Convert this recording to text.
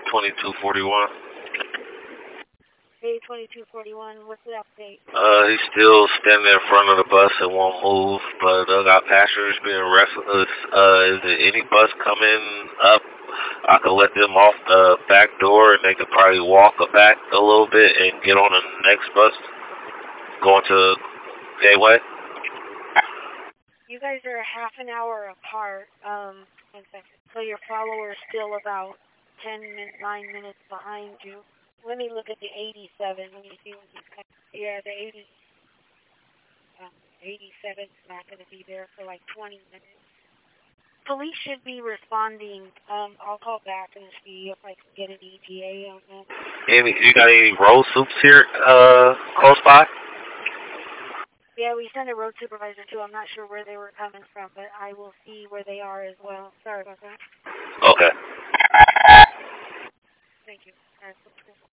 2241. Hey, 2241, what's the update? He's still standing in front of the bus and won't move, but got passengers being restless. Is there any bus coming up? I could let them off the back door and they could probably walk back a little bit and get on the next bus going to Gateway. You guys are half an hour apart. 1 second. So your follower's still about 9 minutes behind you. Let me look at the 87. Let me see when he's coming. Yeah, the 87's not going to be there for like 20 minutes. Police should be responding. I'll call back and see if I can get an ETA on that. You got any road soups here close by? Yeah, we sent a road supervisor too. I'm not sure where they were coming from, but I will see where they are as well. Sorry about that. Okay. Thank you. All right,